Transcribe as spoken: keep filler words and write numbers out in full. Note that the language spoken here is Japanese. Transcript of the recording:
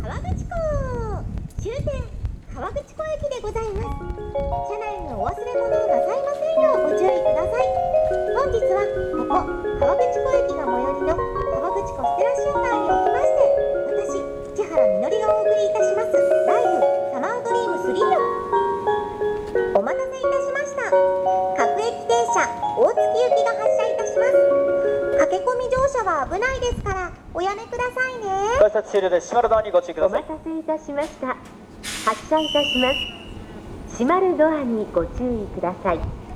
川口港終点川口湖駅でございます。車内のお忘れ物をなさいませんようご注意ください。本日はここ川口湖駅が最寄りの川口湖ステラシアターにおきまして、私千原みのりがお送りいたしますライブサマードリームスリーをお待たせいたしました。各駅停車大月行きが発車いたします。駆け込み乗車は危ないですからおやめくださいね。 改札終了です。閉まるドアにご注意くだおさい。 待たせいたしました。発車いたします。閉まるドアにご注意ください。